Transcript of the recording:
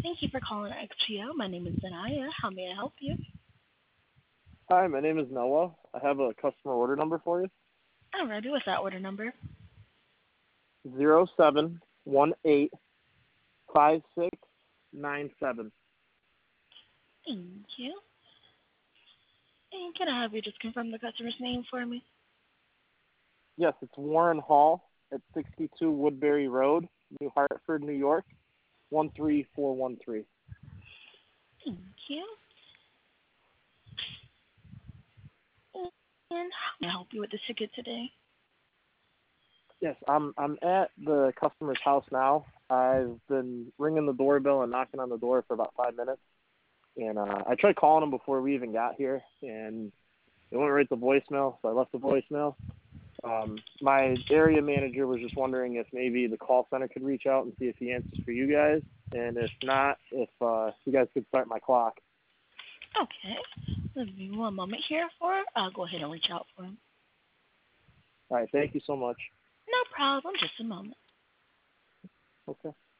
Thank you for calling XPO. My name is Zanaya. How may I help you? Hi, my name is Noah. I have a customer order number for you. Alrighty, what's that order number? 071859697. Thank you. And can I have you just confirm the customer's name for me? Yes, it's Warren Hall at 62 Woodbury Road, New Hartford, New York, 13413. Thank you. And how may I help you with the ticket today? Yes, I'm at the customer's house now. I've been ringing the doorbell and knocking on the door for about 5 minutes, and I tried calling them before we even got here, and it went right to voicemail, so I left the voicemail. My area manager was just wondering if maybe the call center could reach out and see if he answers for you guys, and if not, if you guys could start my clock. Okay. Give me one moment here for I'll go ahead and reach out for him. All right, thank you so much. No problem, just a moment. Okay.